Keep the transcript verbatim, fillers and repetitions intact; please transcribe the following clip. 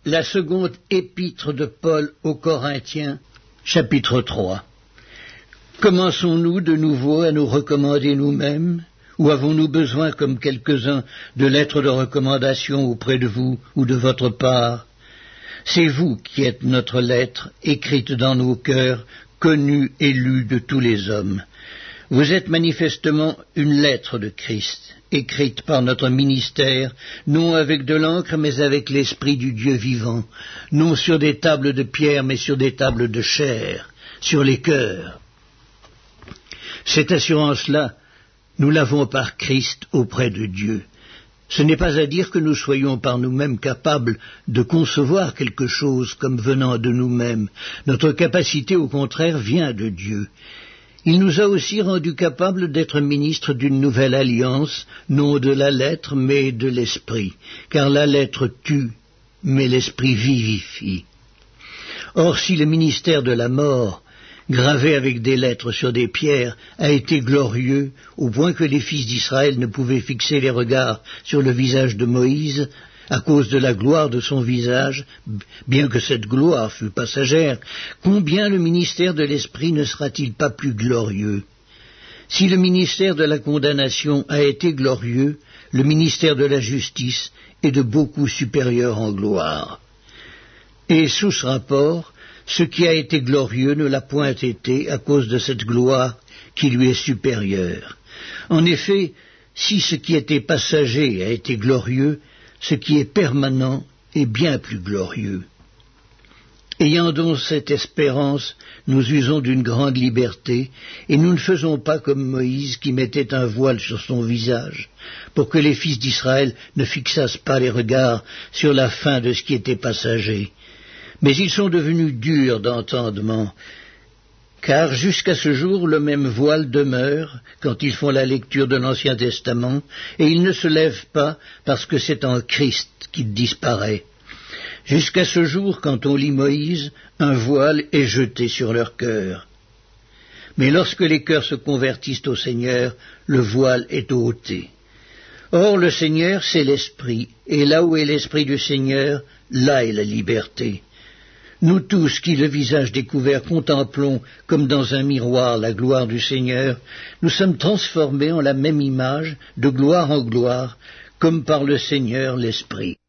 La seconde épître de Paul aux Corinthiens, chapitre trois. Commençons-nous de nouveau à nous recommander nous-mêmes, ou avons-nous besoin, comme quelques-uns, de lettres de recommandation auprès de vous ou de votre part? C'est vous qui êtes notre lettre, écrite dans nos cœurs, connue et lue de tous les hommes. Vous êtes manifestement une lettre de Christ, écrite par notre ministère, non avec de l'encre, mais avec l'Esprit du Dieu vivant, non sur des tables de pierre, mais sur des tables de chair, sur les cœurs. Cette assurance-là, nous l'avons par Christ auprès de Dieu. Ce n'est pas à dire que nous soyons par nous-mêmes capables de concevoir quelque chose comme venant de nous-mêmes. Notre capacité, au contraire, vient de Dieu. Il nous a aussi rendus capables d'être ministres d'une nouvelle alliance, non de la lettre, mais de l'esprit, car la lettre tue, mais l'esprit vivifie. Or, si le ministère de la mort, gravé avec des lettres sur des pierres, a été glorieux, au point que les fils d'Israël ne pouvaient fixer les regards sur le visage de Moïse, à cause de la gloire de son visage, bien que cette gloire fût passagère, combien le ministère de l'Esprit ne sera-t-il pas plus glorieux? Si le ministère de la condamnation a été glorieux, le ministère de la justice est de beaucoup supérieur en gloire. Et sous ce rapport, ce qui a été glorieux ne l'a point été à cause de cette gloire qui lui est supérieure. En effet, si ce qui était passager a été glorieux, ce qui est permanent est bien plus glorieux. Ayant donc cette espérance, nous usons d'une grande liberté, et nous ne faisons pas comme Moïse qui mettait un voile sur son visage, pour que les fils d'Israël ne fixassent pas les regards sur la fin de ce qui était passager. Mais ils sont devenus durs d'entendement, car jusqu'à ce jour le même voile demeure quand ils font la lecture de l'Ancien Testament, et il ne se lève pas parce que c'est en Christ qu'il disparaît. Jusqu'à ce jour, quand on lit Moïse, un voile est jeté sur leur cœur. Mais lorsque les cœurs se convertissent au Seigneur, le voile est ôté. Or le Seigneur, c'est l'Esprit, et là où est l'Esprit du Seigneur, là est la liberté. Nous tous qui, le visage découvert, contemplons comme dans un miroir la gloire du Seigneur, nous sommes transformés en la même image, de gloire en gloire, comme par le Seigneur l'Esprit.